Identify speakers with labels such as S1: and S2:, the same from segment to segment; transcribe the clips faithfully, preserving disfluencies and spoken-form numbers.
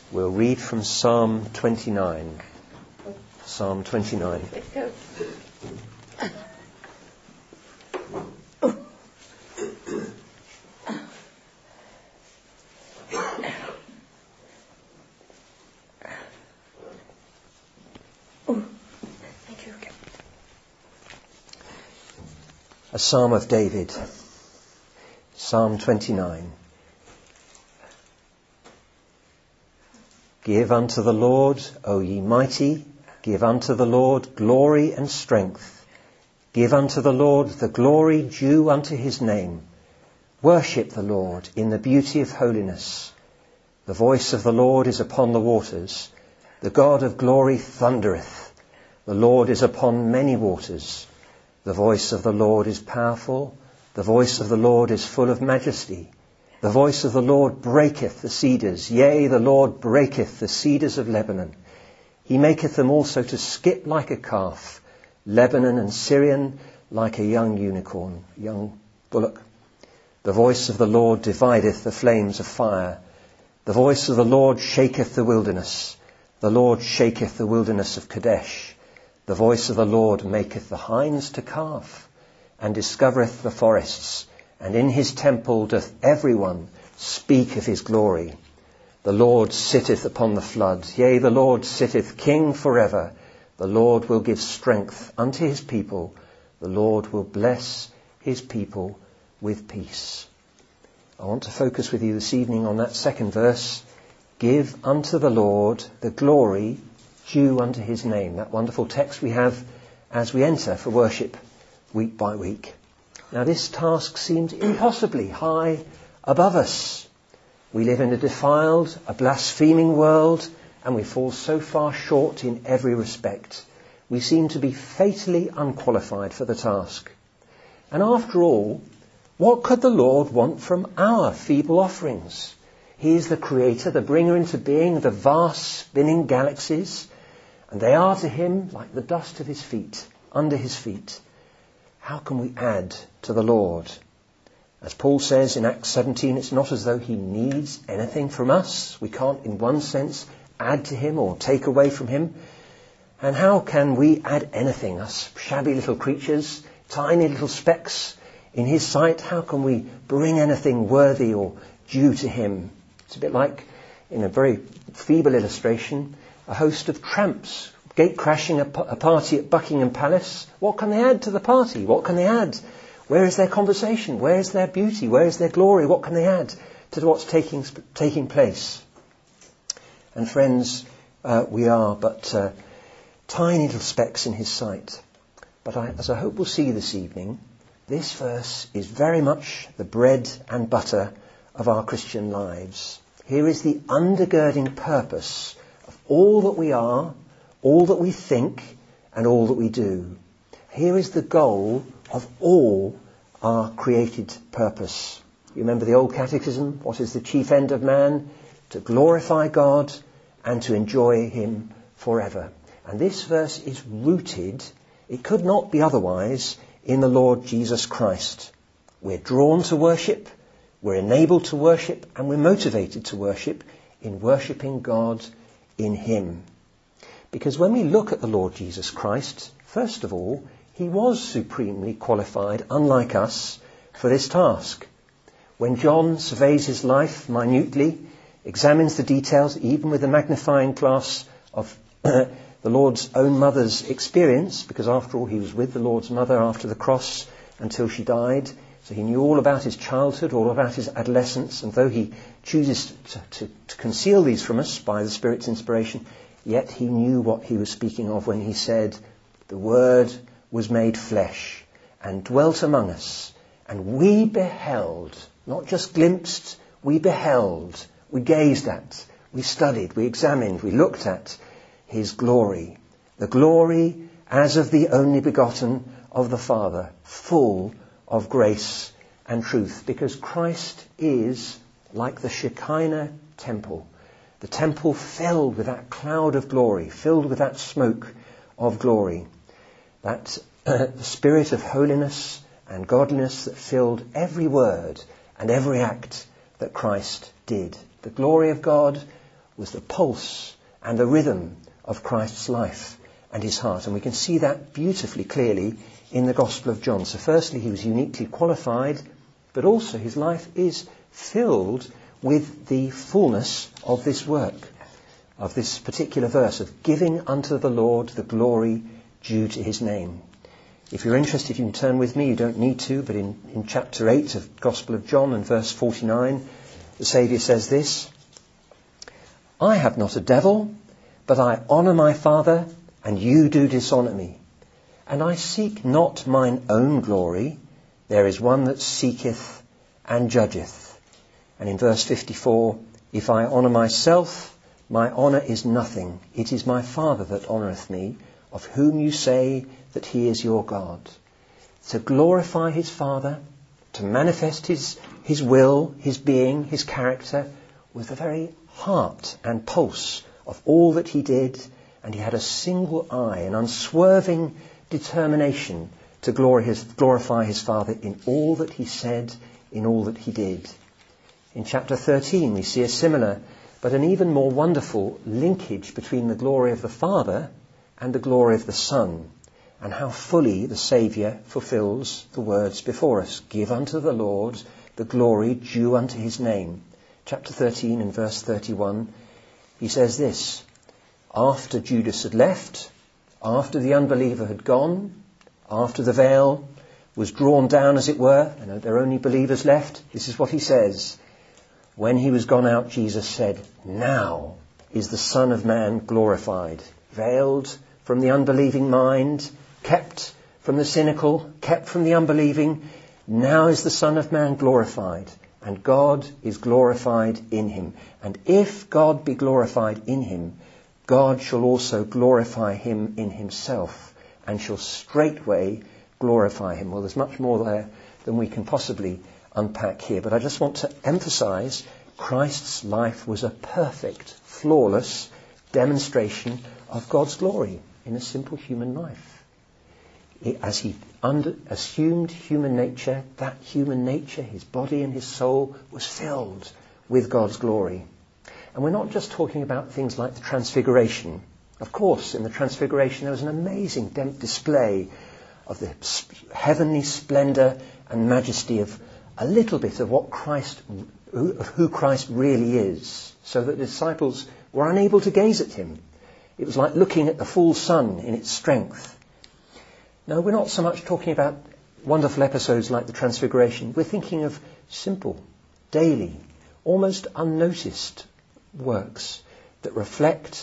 S1: We'll read from Psalm twenty-nine. Psalm twenty-nine.
S2: Let's go. Thank you.
S1: A Psalm of David. Psalm twenty-nine. Give unto the Lord, O ye mighty, give unto the Lord glory and strength. Give unto the Lord the glory due unto his name. Worship the Lord in the beauty of holiness. The voice of the Lord is upon the waters. The God of glory thundereth. The Lord is upon many waters. The voice of the Lord is powerful. The voice of the Lord is full of majesty. The voice of the Lord breaketh the cedars. Yea, the Lord breaketh the cedars of Lebanon. He maketh them also to skip like a calf. Lebanon and Syrian like a young unicorn, young bullock. The voice of the Lord divideth the flames of fire. The voice of the Lord shaketh the wilderness. The Lord shaketh the wilderness of Kadesh. The voice of the Lord maketh the hinds to calve, and discovereth the forests. And in his temple doth every one speak of his glory. The Lord sitteth upon the flood. Yea, the Lord sitteth king forever. The Lord will give strength unto his people. The Lord will bless his people with peace. I want to focus with you this evening on that second verse. Give unto the Lord the glory due unto his name. That wonderful text we have as we enter for worship week by week. Now this task seems impossibly high above us. We live in a defiled, a blaspheming world, and we fall so far short in every respect. We seem to be fatally unqualified for the task. And after all, what could the Lord want from our feeble offerings? He is the creator, the bringer into being of the vast spinning galaxies, and they are to him like the dust of his feet, under his feet. How can we add to the Lord? As Paul says in Acts seventeen, it's not as though he needs anything from us. We can't, in one sense, add to him or take away from him. And how can we add anything, us shabby little creatures, tiny little specks in his sight? How can we bring anything worthy or due to him? It's a bit like, in a very feeble illustration, a host of tramps gate crashing a, a party at Buckingham Palace. What can they add to the party? What can they add? Where is their conversation? Where is their beauty? Where is their glory? What can they add to what's taking taking place? And friends, uh, we are but uh, tiny little specks in his sight. But I, as I hope we'll see this evening, this verse is very much the bread and butter of our Christian lives. Here is the undergirding purpose of all that we are, all that we think, and all that we do. Here is the goal of all our created purpose. You remember the old catechism? What is the chief end of man? To glorify God and to enjoy him forever. And this verse is rooted, it could not be otherwise, in the Lord Jesus Christ. We're drawn to worship, we're enabled to worship, and we're motivated to worship in worshipping God in him. Because when we look at the Lord Jesus Christ, first of all, he was supremely qualified, unlike us, for this task. When John surveys his life minutely, examines the details, even with the magnifying glass of the Lord's own mother's experience, because after all he was with the Lord's mother after the cross until she died, so he knew all about his childhood, all about his adolescence, and though he chooses to, to, to conceal these from us by the Spirit's inspiration, yet he knew what he was speaking of when he said, the Word was made flesh and dwelt among us, and we beheld, not just glimpsed, we beheld, we gazed at, we studied, we examined, we looked at his glory. The glory as of the only begotten of the Father, full of grace and truth, because Christ is like the Shekinah temple. The temple filled with that cloud of glory, filled with that smoke of glory. That uh, spirit of holiness and godliness that filled every word and every act that Christ did. The glory of God was the pulse and the rhythm of Christ's life and his heart. And we can see that beautifully clearly in the Gospel of John. So firstly, he was uniquely qualified, but also his life is filled with the fullness of this work, of this particular verse of giving unto the Lord the glory due to his name. If you're interested, you can turn with me. You don't need to, but in, in chapter eight of the Gospel of John and verse forty-nine, the Saviour says this: I have not a devil, but I honour my Father, and you do dishonour me. And I seek not mine own glory. There is one that seeketh and judgeth. And in verse fifty-four, if I honour myself, my honour is nothing. It is my Father that honoureth me, of whom you say that he is your God. To glorify his Father, to manifest his, his will, his being, his character, was the very heart and pulse of all that he did. And he had a single eye, an unswerving determination to glory his, glorify his Father in all that he said, in all that he did. In chapter thirteen, we see a similar, but an even more wonderful linkage between the glory of the Father and the glory of the Son, and how fully the Saviour fulfills the words before us. Give unto the Lord the glory due unto his name. Chapter thirteen and verse thirty-one, he says this: after Judas had left, after the unbeliever had gone, after the veil was drawn down, as it were, and there are only believers left, this is what he says. When he was gone out, Jesus said, now is the Son of Man glorified. Veiled from the unbelieving mind, kept from the cynical, kept from the unbelieving. Now is the Son of Man glorified, and God is glorified in him. And if God be glorified in him, God shall also glorify him in himself, and shall straightway glorify him. Well, there's much more there than we can possibly unpack here, but I just want to emphasize Christ's life was a perfect, flawless demonstration of God's glory in a simple human life. As he under, assumed human nature, that human nature, his body and his soul, was filled with God's glory. And we're not just talking about things like the Transfiguration. Of course, in the Transfiguration there was an amazing dem- display of the sp- heavenly splendour and majesty of a little bit of what Christ, of who Christ really is, so that the disciples were unable to gaze at him. It was like looking at the full sun in its strength. No, we're not so much talking about wonderful episodes like the Transfiguration. We're thinking of simple, daily, almost unnoticed works that reflect,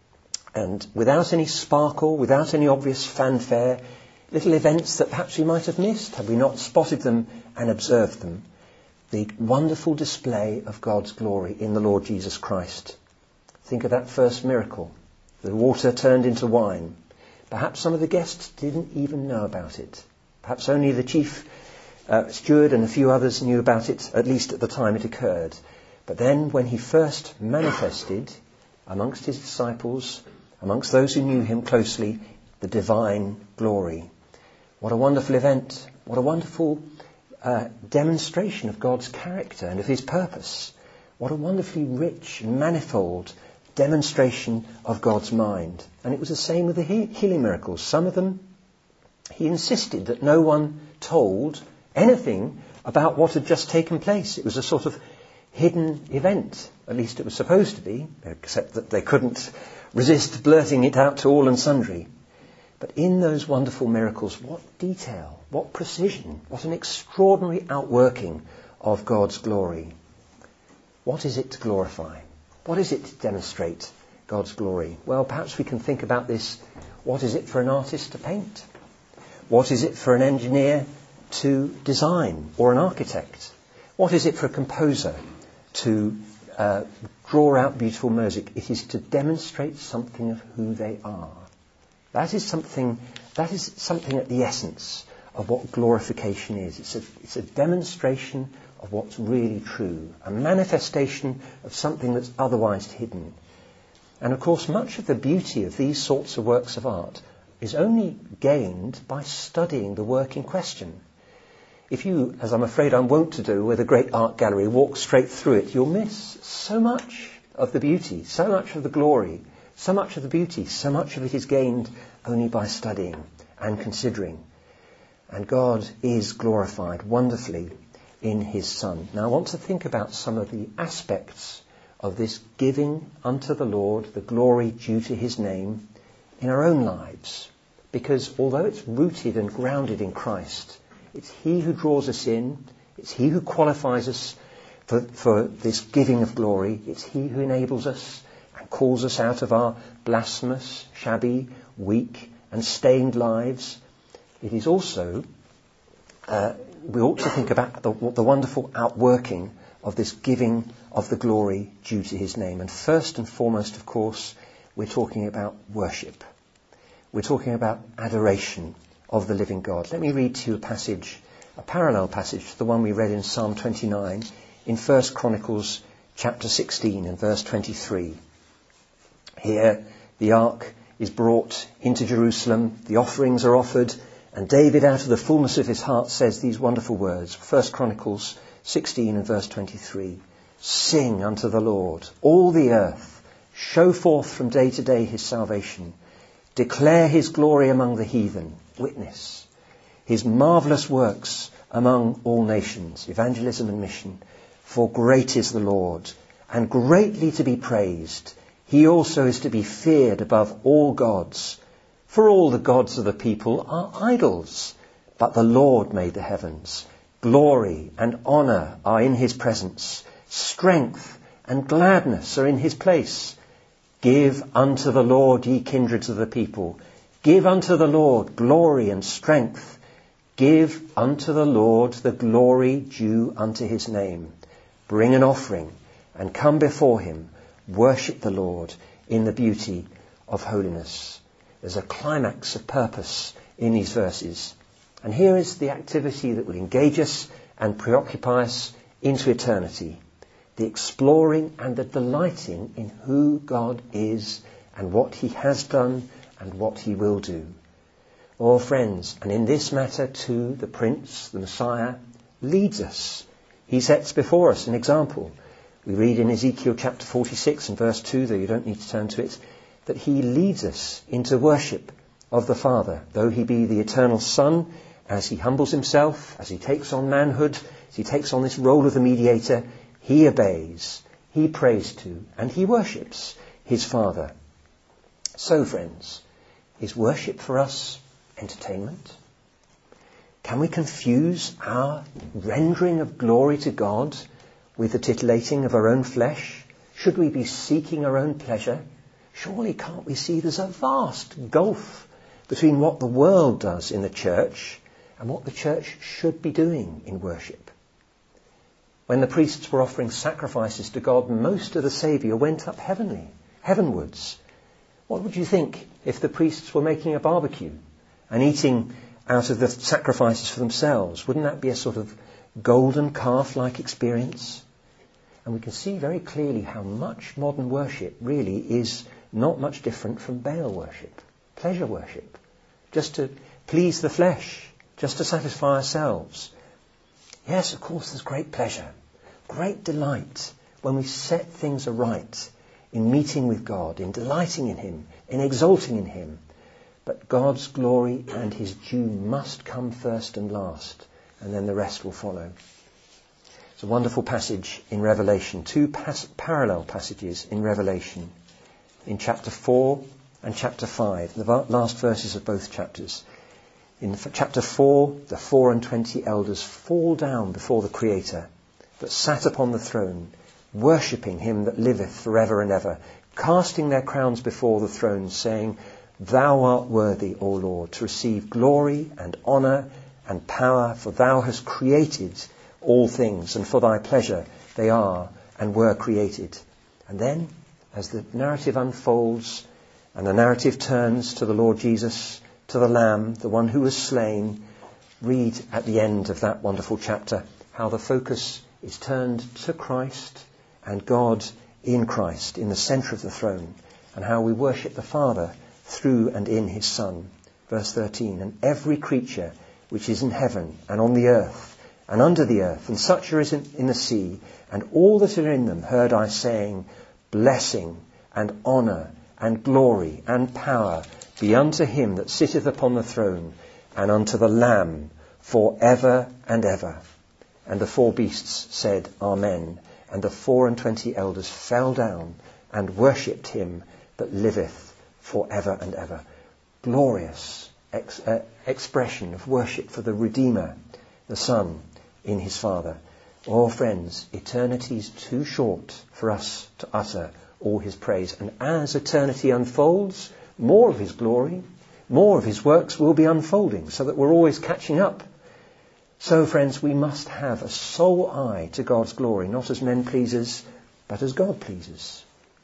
S1: and without any sparkle, without any obvious fanfare, little events that perhaps we might have missed had we not spotted them and observed them. The wonderful display of God's glory in the Lord Jesus Christ. Think of that first miracle. The water turned into wine. Perhaps some of the guests didn't even know about it. Perhaps only the chief uh, steward and a few others knew about it, at least at the time it occurred. But then when he first manifested amongst his disciples, amongst those who knew him closely, the divine glory. What a wonderful event. What a wonderful uh, demonstration of God's character and of his purpose. What a wonderfully rich and manifold demonstration of God's mind. And it was the same with the he- healing miracles. Some of them, he insisted that no one told anything about what had just taken place. It was a sort of hidden event. At least it was supposed to be, except that they couldn't resist blurting it out to all and sundry. But in those wonderful miracles, what detail, what precision, what an extraordinary outworking of God's glory. What is it to glorify? What is it to demonstrate God's glory? Well, perhaps we can think about this. What is it for an artist to paint? What is it for an engineer to design, or an architect? What is it for a composer to uh, draw out beautiful music? It is to demonstrate something of who they are. That is something, that is something at the essence of what glorification is. It's a, it's a demonstration of what's really true, a manifestation of something that's otherwise hidden. And of course, much of the beauty of these sorts of works of art is only gained by studying the work in question. If you, as I'm afraid I'm wont to do with a great art gallery, walk straight through it, you'll miss so much of the beauty, so much of the glory, so much of the beauty, so much of it is gained only by studying and considering. And God is glorified wonderfully in his Son. Now I want to think about some of the aspects of this giving unto the Lord the glory due to his name in our own lives. Because although it's rooted and grounded in Christ, it's he who draws us in, it's he who qualifies us for, for this giving of glory, it's he who enables us and calls us out of our blasphemous, shabby, weak and stained lives. It is also, uh, we ought to think about the, the wonderful outworking of this giving of the glory due to his name. And first and foremost, of course, we're talking about worship. We're talking about adoration of the living God. Let me read to you a passage, a parallel passage to the one we read in Psalm twenty-nine, in First Chronicles chapter sixteen and verse twenty-three. Here, the ark is brought into Jerusalem, the offerings are offered, and David, out of the fullness of his heart, says these wonderful words. First Chronicles sixteen and verse twenty-three. Sing unto the Lord, all the earth. Show forth from day to day his salvation. Declare his glory among the heathen. Witness his marvellous works among all nations. Evangelism and mission. For great is the Lord, and greatly to be praised. He also is to be feared above all gods. For all the gods of the people are idols, but the Lord made the heavens. Glory and honour are in his presence. Strength and gladness are in his place. Give unto the Lord, ye kindreds of the people. Give unto the Lord glory and strength. Give unto the Lord the glory due unto his name. Bring an offering and come before him. Worship the Lord in the beauty of holiness. There's a climax of purpose in these verses. And here is the activity that will engage us and preoccupy us into eternity. The exploring and the delighting in who God is and what he has done and what he will do. Oh, friends, and in this matter too, the Prince, the Messiah, leads us. He sets before us an example. We read in Ezekiel chapter forty-six and verse two, though you don't need to turn to it, that he leads us into worship of the Father, though he be the eternal Son, as he humbles himself, as he takes on manhood, as he takes on this role of the mediator. He obeys, he prays to, and he worships his Father. So, friends, is worship for us entertainment? Can we confuse our rendering of glory to God with the titillating of our own flesh? Should we be seeking our own pleasure? Surely can't we see there's a vast gulf between what the world does in the church and what the church should be doing in worship? When the priests were offering sacrifices to God, most of the saviour went up heavenly, heavenwards. What would you think if the priests were making a barbecue and eating out of the sacrifices for themselves? Wouldn't that be a sort of golden calf-like experience? And we can see very clearly how much modern worship really is not much different from Baal worship, pleasure worship, just to please the flesh, just to satisfy ourselves. Yes, of course, there's great pleasure, great delight when we set things aright in meeting with God, in delighting in him, in exalting in him. But God's glory and his due must come first and last, and then the rest will follow. It's a wonderful passage in Revelation, two pas- parallel passages in Revelation, in chapter four and chapter five, the last verses of both chapters. In chapter four, the four and twenty elders fall down before the Creator that sat upon the throne, worshipping him that liveth forever and ever, casting their crowns before the throne, saying, Thou art worthy, O Lord, to receive glory and honour and power, for thou hast created all things, and for thy pleasure they are and were created. And then, as the narrative unfolds, and the narrative turns to the Lord Jesus, to the Lamb, the one who was slain, read at the end of that wonderful chapter how the focus is turned to Christ and God in Christ, in the centre of the throne, and how we worship the Father through and in his Son. Verse thirteen, and every creature which is in heaven and on the earth and under the earth, and such as is in, in the sea, and all that are in them, heard I saying, blessing and honour and glory and power be unto him that sitteth upon the throne and unto the Lamb for ever and ever. And the four beasts said, Amen. And the four and twenty elders fell down and worshipped him that liveth for ever and ever. Glorious ex- uh, expression of worship for the Redeemer, the Son, in his Father. Oh, friends, eternity's too short for us to utter all his praise. And as eternity unfolds, more of his glory, more of his works will be unfolding, so that we're always catching up. So, friends, we must have a sole eye to God's glory, not as men pleasers, but as God pleases.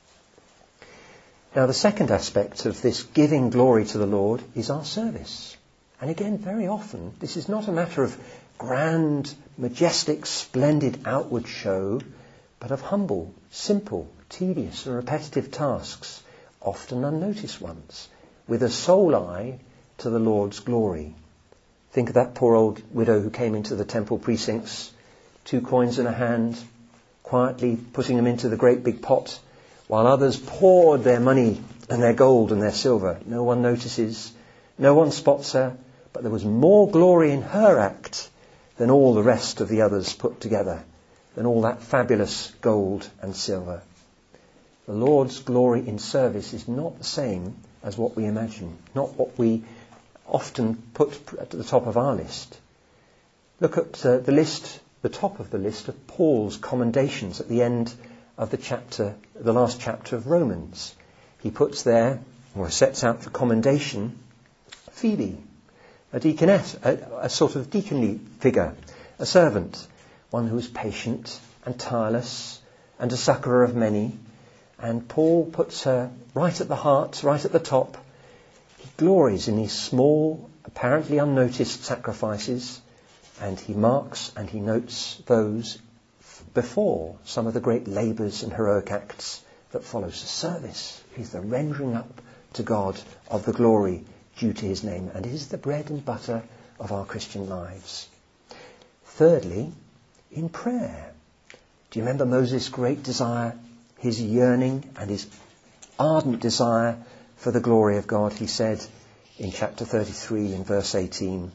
S1: Now, the second aspect of this giving glory to the Lord is our service. And again, very often, this is not a matter of grand, majestic, splendid outward show, but of humble, simple, tedious and repetitive tasks, often unnoticed ones, with a sole eye to the Lord's glory. Think of that poor old widow who came into the temple precincts, two coins in her hand, quietly putting them into the great big pot, while others poured their money and their gold and their silver. No one notices, no one spots her, but there was more glory in her act than all the rest of the others put together, than all that fabulous gold and silver. The Lord's glory in service is not the same as what we imagine, not what we often put at the top of our list. Look at uh, the list, the top of the list of Paul's commendations at the end of the chapter, the last chapter of Romans. He puts there, or sets out for commendation, Phoebe, a deaconess, a, a sort of deaconly figure, a servant, one who is patient and tireless and a succourer of many. And Paul puts her right at the heart, right at the top. He glories in these small, apparently unnoticed sacrifices, and he marks and he notes those before some of the great labours and heroic acts that follows. The service is the rendering up to God of the glory due to his name, and is the bread and butter of our Christian lives. Thirdly, in prayer. Do you remember Moses' great desire, his yearning and his ardent desire for the glory of God? He said in chapter thirty-three in verse eighteen,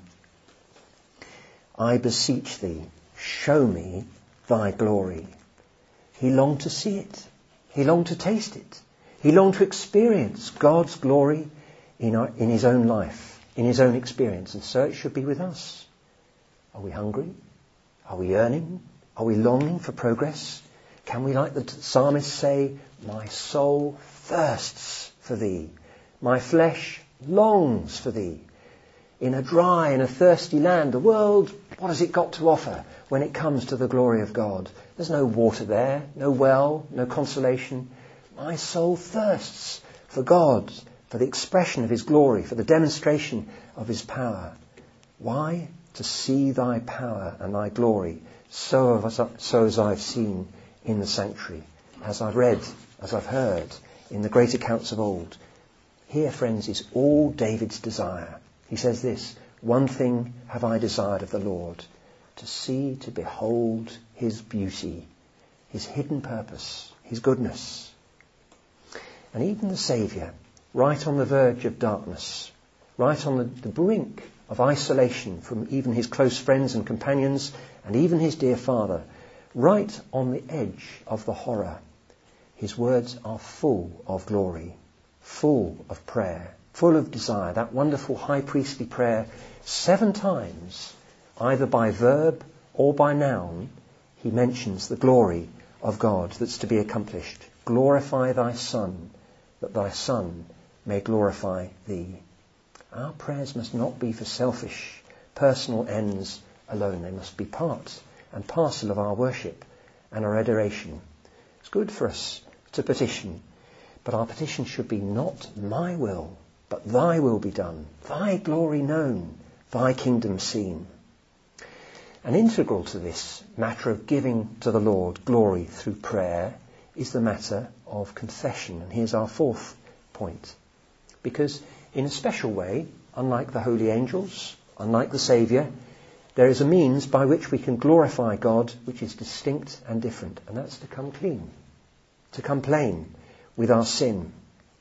S1: I beseech thee, show me thy glory. He longed to see it. He longed to taste it. He longed to experience God's glory in, our, in his own life, in his own experience. And so it should be with us. Are we hungry? Are we yearning? Are we longing for progress? Can we, like the psalmist, say, my soul thirsts for thee. My flesh longs for thee. In a dry and a thirsty land, the world, what has it got to offer when it comes to the glory of God? There's no water there, no well, no consolation. My soul thirsts for God, for the expression of his glory, for the demonstration of his power. Why? To see thy power and thy glory, so as, so as I've seen in the sanctuary, as I've read, as I've heard in the great accounts of old. Here, friends, is all David's desire. He says this, one thing have I desired of the Lord, to see, to behold his beauty, his hidden purpose, his goodness. And even the Saviour, right on the verge of darkness, right on the, the brink of isolation from even his close friends and companions, and even his dear Father, right on the edge of the horror, his words are full of glory, full of prayer, full of desire. That wonderful high priestly prayer, seven times, either by verb or by noun, he mentions the glory of God that's to be accomplished. Glorify thy Son, that thy Son may glorify thee. Our prayers must not be for selfish, personal ends alone. They must be part and parcel of our worship and our adoration. It's good for us to petition, but our petition should be not my will, but thy will be done, thy glory known, thy kingdom seen. And integral to this matter of giving to the Lord glory through prayer is the matter of confession. And here's our fourth point. Because in a special way, unlike the holy angels, unlike the Saviour, there is a means by which we can glorify God which is distinct and different, and that's to come clean. to complain with our sin.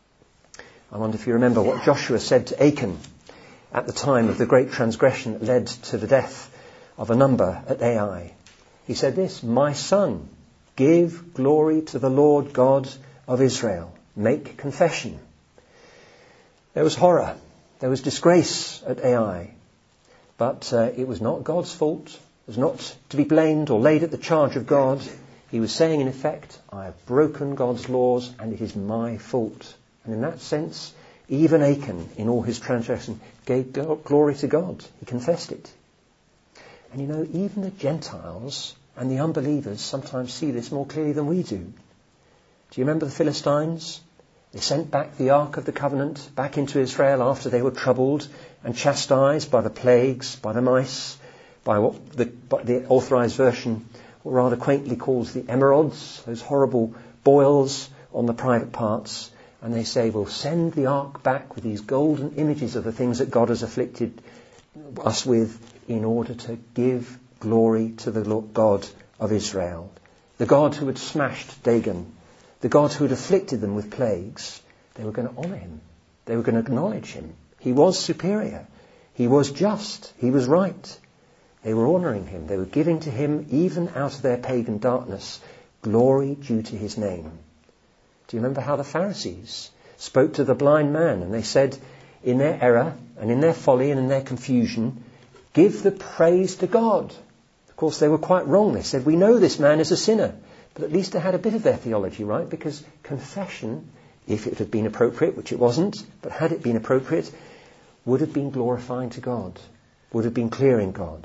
S1: I wonder if you remember what Joshua said to Achan at the time of the great transgression that led to the death of a number at Ai. He said this, "My son, give glory to the Lord God of Israel. Make confession." There was horror. There was disgrace at Ai. But uh, it was not God's fault. It was not to be blamed or laid at the charge of God. He was saying, in effect, I have broken God's laws and it is my fault. And in that sense, even Achan, in all his transgression, gave glory to God. He confessed it. And you know, even the Gentiles and the unbelievers sometimes see this more clearly than we do. Do you remember the Philistines? They sent back the Ark of the Covenant back into Israel after they were troubled and chastised by the plagues, by the mice, by what the, by the authorized version, or rather quaintly calls the emerods, those horrible boils on the private parts. And they say, we'll send the Ark back with these golden images of the things that God has afflicted us with in order to give glory to the Lord God of Israel. The God who had smashed Dagon, the God who had afflicted them with plagues. They were going to honour him. They were going to acknowledge him. He was superior. He was just. He was right. They were honouring him. They were giving to him, even out of their pagan darkness, glory due to his name. Do you remember how the Pharisees spoke to the blind man and they said, in their error and in their folly and in their confusion, give the praise to God. Of course, they were quite wrong. They said, we know this man is a sinner. But at least they had a bit of their theology right, because confession, if it had been appropriate, which it wasn't, but had it been appropriate, would have been glorifying to God, would have been clearing God.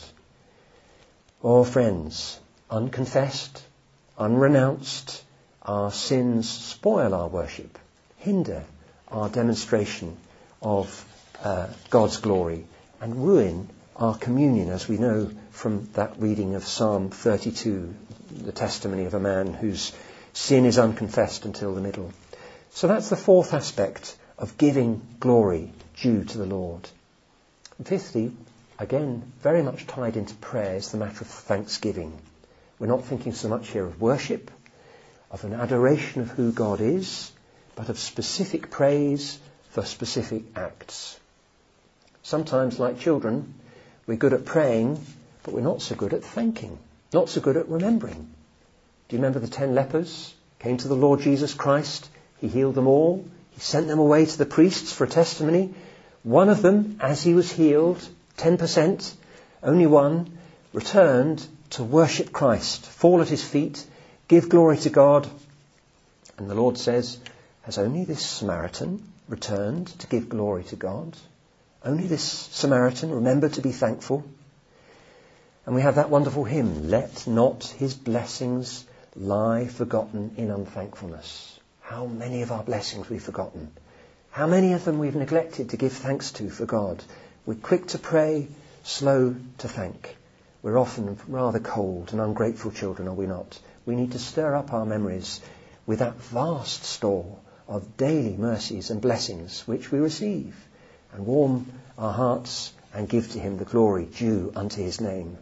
S1: Oh, friends, unconfessed, unrenounced, our sins spoil our worship, hinder our demonstration of uh, God's glory, and ruin our communion, as we know from that reading of Psalm thirty-two, the testimony of a man whose sin is unconfessed until the middle. So that's the fourth aspect of giving glory due to the Lord. And fifthly, again, very much tied into prayer, is the matter of thanksgiving. We're not thinking so much here of worship, of an adoration of who God is, but of specific praise for specific acts. Sometimes, like children, we're good at praying, but we're not so good at thanking, not so good at remembering. Do you remember the ten lepers came to the Lord Jesus Christ? He healed them all. He sent them away to the priests for a testimony. One of them, as he was healed, ten percent, only one, returned to worship Christ, fall at his feet, give glory to God. And the Lord says, has only this Samaritan returned to give glory to God? Only this Samaritan remembered to be thankful? And we have that wonderful hymn, let not his blessings lie forgotten in unthankfulness. How many of our blessings we've forgotten. How many of them we've neglected to give thanks to for God. We're quick to pray, slow to thank. We're often rather cold and ungrateful children, are we not? We need to stir up our memories with that vast store of daily mercies and blessings which we receive, and warm our hearts and give to him the glory due unto his name.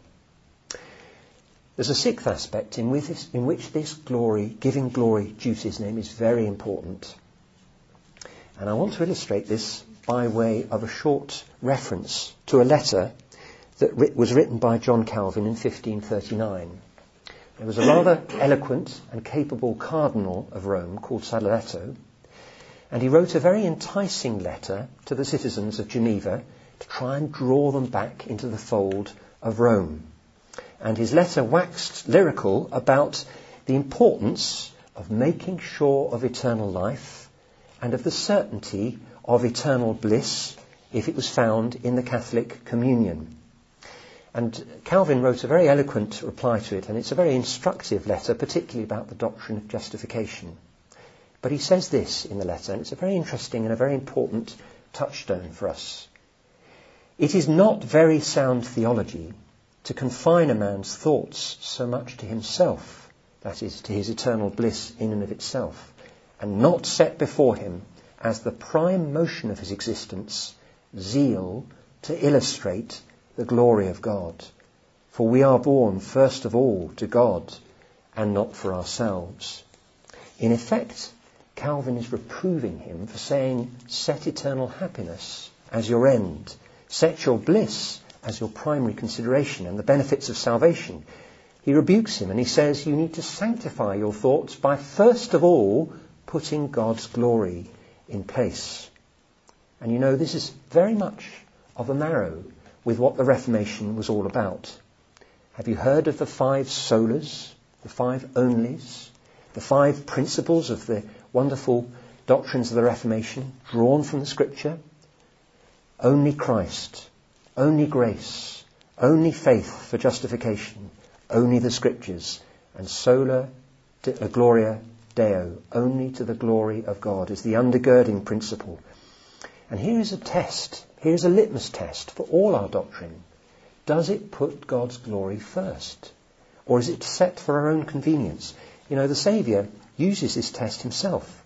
S1: There's a sixth aspect in which, this, in which this glory, giving glory due to his name, is very important. And I want to illustrate this by way of a short reference to a letter that writ- was written by John Calvin in fifteen thirty-nine. There was a rather eloquent and capable cardinal of Rome called Sadoleto, and he wrote a very enticing letter to the citizens of Geneva to try and draw them back into the fold of Rome. And his letter waxed lyrical about the importance of making sure of eternal life and of the certainty of eternal bliss if it was found in the Catholic communion. And Calvin wrote a very eloquent reply to it, and it's a very instructive letter, particularly about the doctrine of justification. But he says this in the letter, and it's a very interesting and a very important touchstone for us. It is not very sound theology to confine a man's thoughts so much to himself, that is, to his eternal bliss in and of itself, and not set before him as the prime motion of his existence, zeal to illustrate the glory of God. For we are born first of all to God, and not for ourselves. In effect, Calvin is reproving him for saying, set eternal happiness as your end. Set your bliss as your primary consideration and the benefits of salvation. He rebukes him and he says you need to sanctify your thoughts by first of all putting God's glory in place. And you know, this is very much of a marrow with what the Reformation was all about. Have you heard of the five solas, the five onlys, the five principles of the wonderful doctrines of the Reformation drawn from the Scripture? Only Christ, only grace, only faith for justification, only the Scriptures, and sola gloria Deo, only to the glory of God, is the undergirding principle. And here is a test, here is a litmus test for all our doctrine. Does it put God's glory first? Or is it set for our own convenience? You know, the Saviour uses this test himself.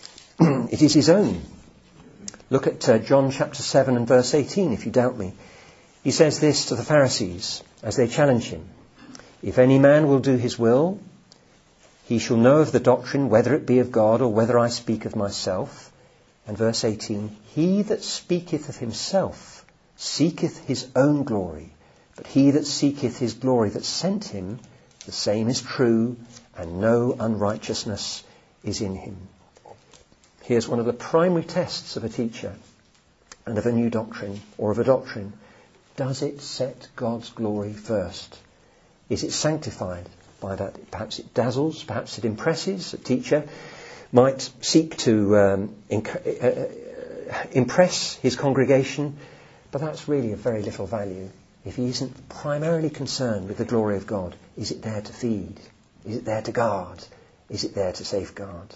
S1: It is his own. Look at uh, John chapter seven and verse eighteen, if you doubt me. He says this to the Pharisees as they challenge him. If any man will do his will, he shall know of the doctrine, whether it be of God or whether I speak of myself. And verse eighteen, he that speaketh of himself seeketh his own glory, but he that seeketh his glory that sent him, the same is true, and no unrighteousness is in him. Here's one of the primary tests of a teacher and of a new doctrine, or of a doctrine. Does it set God's glory first? Is it sanctified by that? Perhaps it dazzles, perhaps it impresses. A teacher might seek to um, inc- uh, impress his congregation, but that's really of very little value if he isn't primarily concerned with the glory of God. Is it there to feed? Is it there to guard? Is it there to safeguard?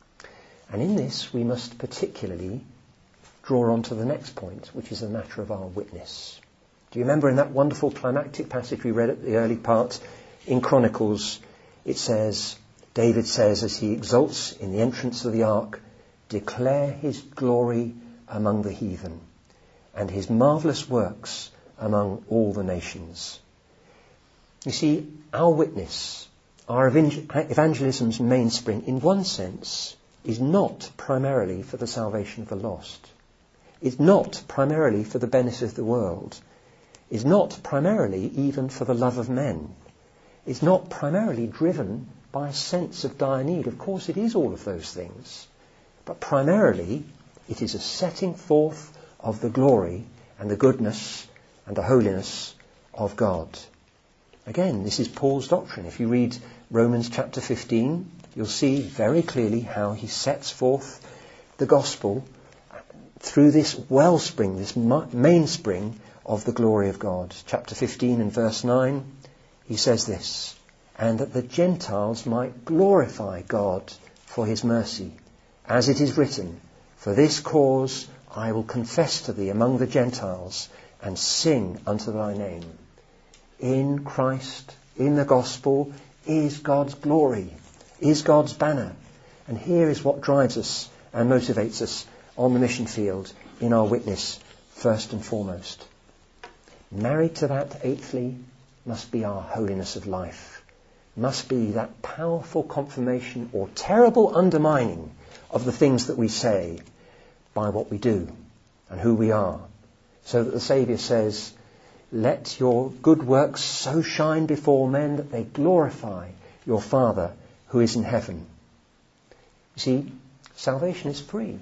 S1: And in this we must particularly draw on to the next point, which is the matter of our witness. Do you remember in that wonderful climactic passage we read at the early part in Chronicles, it says, David says as he exults in the entrance of the ark, declare his glory among the heathen and his marvellous works among all the nations. You see, our witness, our evangelism's mainspring, in one sense, is not primarily for the salvation of the lost. It's not primarily for the benefit of the world. Is not primarily even for the love of men. It's not primarily driven by a sense of dire need. Of course it is all of those things. But primarily it is a setting forth of the glory and the goodness and the holiness of God. Again, this is Paul's doctrine. If you read Romans chapter fifteen, you'll see very clearly how he sets forth the gospel through this wellspring, this mainspring of the glory of God. Chapter fifteen and verse nine, he says this, and that the Gentiles might glorify God for his mercy, as it is written, for this cause I will confess to thee among the Gentiles and sing unto thy name. In Christ, in the gospel, is God's glory, is God's banner. And here is what drives us and motivates us on the mission field in our witness first and foremost. Married to that, eighthly, must be our holiness of life. Must be that powerful confirmation or terrible undermining of the things that we say by what we do and who we are. So that the Saviour says, let your good works so shine before men that they glorify your Father who is in heaven. You see, salvation is free.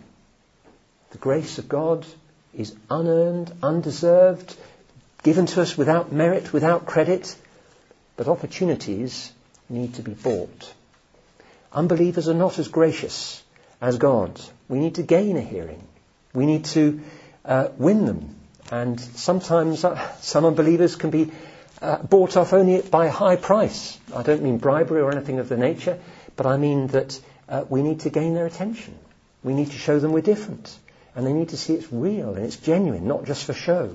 S1: The grace of God is unearned, undeserved, given to us without merit, without credit, but opportunities need to be bought. Unbelievers are not as gracious as God. We need to gain a hearing. We need to uh, win them. And sometimes uh, some unbelievers can be uh, bought off only by a high price. I don't mean bribery or anything of the nature, but I mean that uh, we need to gain their attention. We need to show them we're different. And they need to see it's real and it's genuine, not just for show.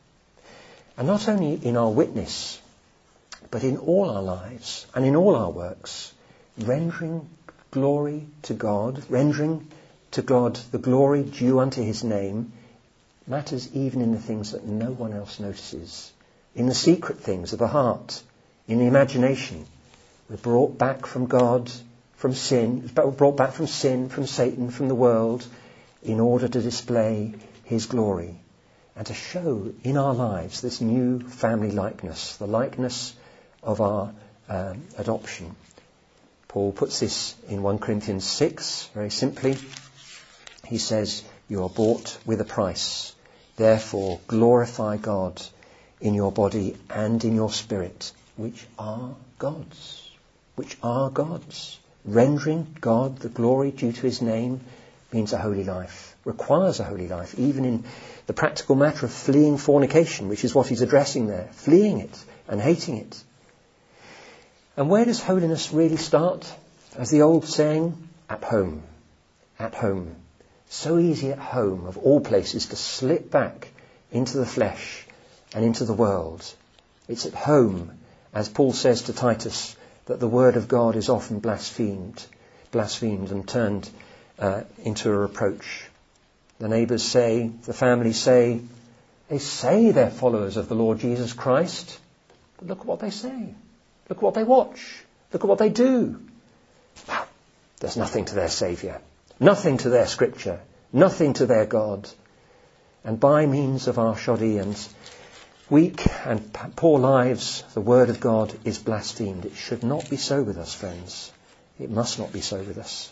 S1: And not only in our witness, but in all our lives and in all our works, rendering glory to God, rendering to God the glory due unto his name, matters even in the things that no one else notices. In the secret things of the heart, in the imagination, we're brought back from God from sin, brought back from sin, from Satan, from the world, in order to display his glory and to show in our lives this new family likeness, the likeness of our um, adoption. Paul puts this in First Corinthians six, very simply. He says, you are bought with a price. Therefore, glorify God in your body and in your spirit, which are God's. Which are God's. Rendering God the glory due to his name means a holy life, requires a holy life, even in the practical matter of fleeing fornication, which is what he's addressing there, fleeing it and hating it. And where does holiness really start? As the old saying, at home. At home. So easy at home, of all places, to slip back into the flesh and into the world. It's at home, as Paul says to Titus, that the word of God is often blasphemed, blasphemed and turned uh, into a reproach. The neighbours say, the families say, they say they're followers of the Lord Jesus Christ, but look at what they say. Look at what they watch. Look at what they do. Well, there's nothing to their Saviour, nothing to their Scripture, nothing to their God. And by means of our shoddy and weak and poor lives, the Word of God is blasphemed. It should not be so with us, friends. It must not be so with us.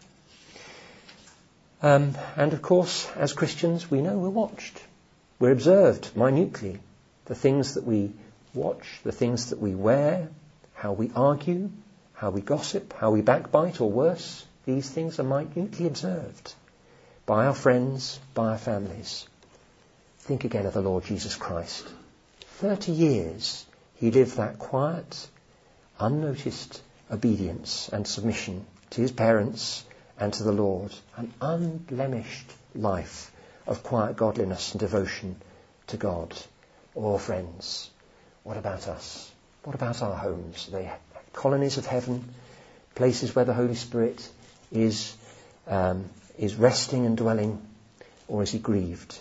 S1: Um, and of course, as Christians, we know we're watched. We're observed minutely. The things that we watch, the things that we wear, how we argue, how we gossip, how we backbite, or worse, these things are minutely observed by our friends, by our families. Think again of the Lord Jesus Christ. Thirty years he lived that quiet, unnoticed obedience and submission to his parents and to the Lord. An unblemished life of quiet godliness and devotion to God. Oh, friends, what about us? What about our homes? Are they colonies of heaven, places where the Holy Spirit is um, is resting and dwelling, or is he grieved?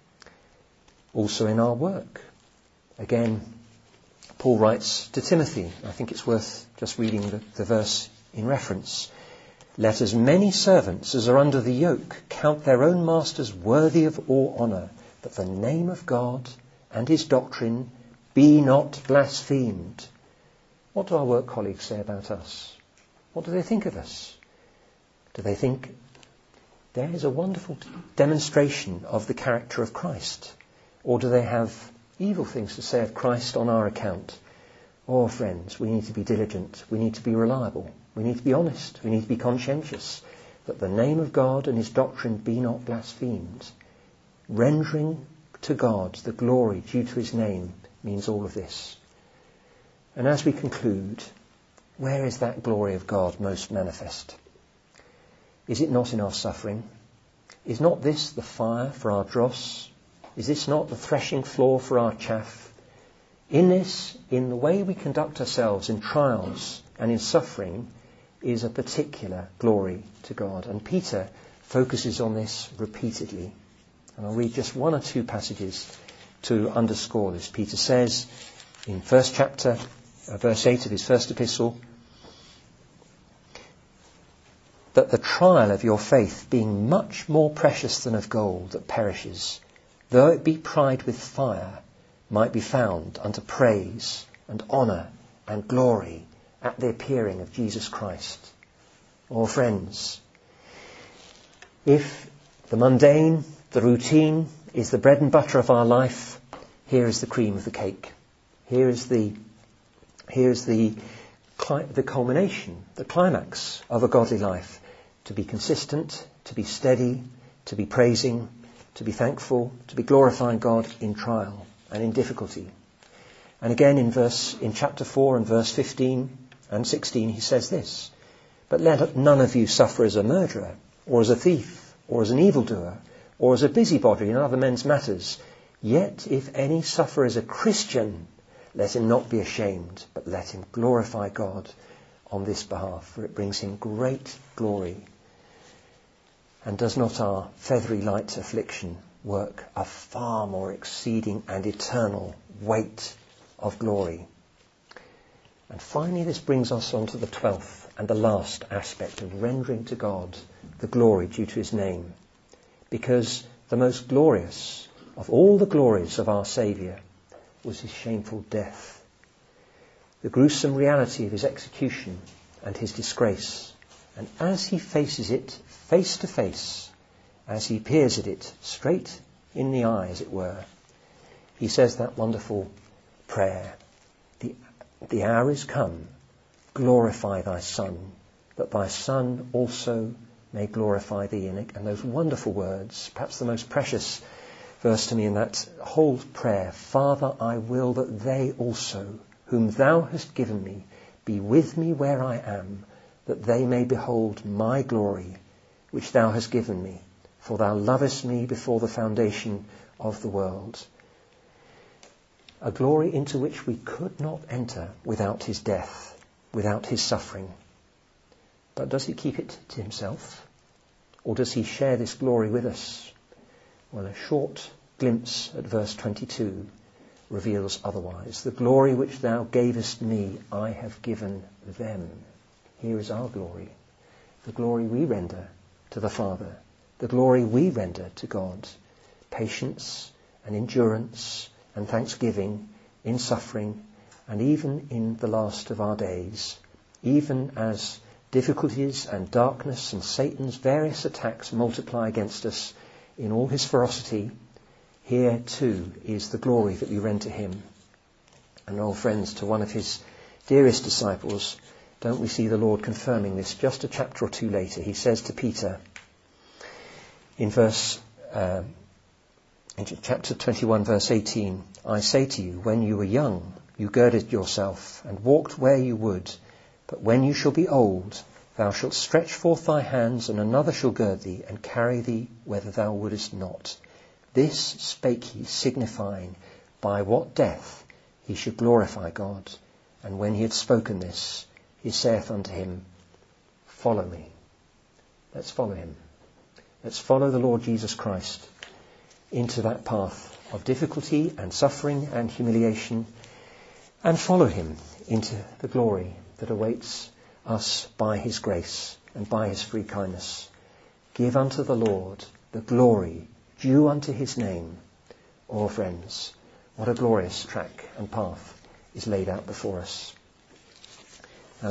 S1: Also in our work. Again, Paul writes to Timothy, I think it's worth just reading the, the verse in reference. Let as many servants as are under the yoke count their own masters worthy of all honour, that the name of God and his doctrine be not blasphemed. What do our work colleagues say about us? What do they think of us? Do they think there is a wonderful demonstration of the character of Christ? Or do they have evil things to say of Christ on our account? Oh, friends, we need to be diligent. We need to be reliable. We need to be honest. We need to be conscientious, that the name of God and his doctrine be not blasphemed. Rendering to God the glory due to his name means all of this. And as we conclude, where is that glory of God most manifest? Is it not in our suffering? Is not this the fire for our dross? Is this not the threshing floor for our chaff? In this, in the way we conduct ourselves in trials and in suffering, is a particular glory to God. And Peter focuses on this repeatedly. And I'll read just one or two passages to underscore this. Peter says in first chapter, uh, verse eight of his first epistle, that the trial of your faith, being much more precious than of gold that perishes, though it be tried with fire, might be found unto praise and honour and glory at the appearing of Jesus Christ. Oh, friends, if the mundane, the routine is the bread and butter of our life, here is the cream of the cake. Here is the, here is the, the culmination, the climax of a godly life. To be consistent, to be steady, to be praising, to be thankful, to be glorifying God in trial and in difficulty. And again in verse, in chapter four and verse fifteen and sixteen, he says this, but let none of you suffer as a murderer, or as a thief, or as an evildoer, or as a busybody in other men's matters. Yet if any suffer as a Christian, let him not be ashamed, but let him glorify God on this behalf, for it brings him great glory. And does not our feathery light affliction work a far more exceeding and eternal weight of glory? And finally, this brings us on to the twelfth and the last aspect of rendering to God the glory due to his name. Because the most glorious of all the glories of our Saviour was his shameful death. The gruesome reality of his execution and his disgrace. And as he faces it face to face, as he peers at it straight in the eye, as it were, he says that wonderful prayer. The, the hour is come, glorify thy Son, that thy Son also may glorify thee. And those wonderful words, perhaps the most precious verse to me in that whole prayer, Father, I will that they also, whom thou hast given me, be with me where I am, that they may behold my glory, which thou hast given me, for thou lovest me before the foundation of the world. A glory into which we could not enter without his death, without his suffering. But does he keep it to himself? Or does he share this glory with us? Well, a short glimpse at verse twenty-two reveals otherwise. The glory which thou gavest me, I have given them. Here is our glory. The glory we render to the Father. The glory we render to God. Patience and endurance and thanksgiving in suffering, and even in the last of our days, even as difficulties and darkness and Satan's various attacks multiply against us in all his ferocity, here too is the glory that we render to him. And oh friends, to one of his dearest disciples, don't we see the Lord confirming this just a chapter or two later? He says to Peter in verse uh, in chapter twenty-one, verse eighteen, I say to you, when you were young, you girded yourself and walked where you would. But when you shall be old, thou shalt stretch forth thy hands, and another shall gird thee and carry thee whither thou wouldest not. This spake he, signifying by what death he should glorify God. And when he had spoken this, he saith unto him, follow me. Let's follow him. Let's follow the Lord Jesus Christ into that path of difficulty and suffering and humiliation, and follow him into the glory that awaits us by his grace and by his free kindness. Give unto the Lord the glory due unto his name. Oh, friends, what a glorious track and path is laid out before us.